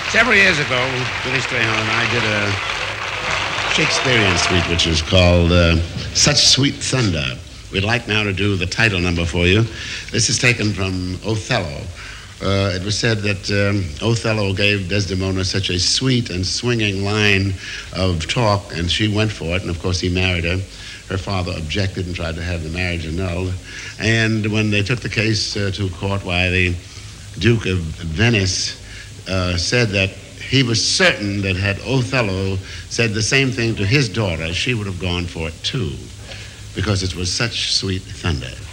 Several years ago, Billy Strayhorn and I did a Shakespearean suite, which is called Such Sweet Thunder. We'd like now to do the title number for you. This is taken from Othello. It was said that Othello gave Desdemona such a sweet and swinging line of talk, and she went for it, and of course he married her. Her father objected and tried to have the marriage annulled. And when they took the case to court, why the Duke of Venice said that he was certain that had Othello said the same thing to his daughter, she would have gone for it too, because it was such sweet thunder.